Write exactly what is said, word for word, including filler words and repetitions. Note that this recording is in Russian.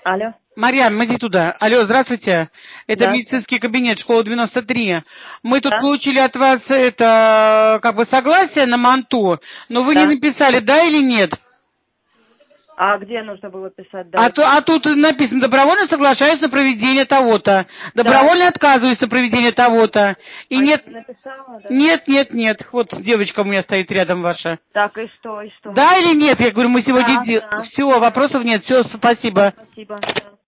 Алло. Марьям, иди туда. Алло, здравствуйте. Это Да. медицинский кабинет, школа девяносто три. Мы тут Да. получили от вас это, как бы, согласие на манту, но вы не Да. написали, да или нет? А где нужно было писать да А, или то, нет? а тут написано, добровольно соглашаюсь на проведение того-то, Да. добровольно отказываюсь на проведение того-то. И А я нет, не написала, да? нет, нет, нет. Вот девочка у меня стоит рядом ваша. Так, и что, и что? Да или нет? Я говорю, мы сегодня... Да, де- да, Все, да. вопросов нет. Все, Да, спасибо. спасибо. Да.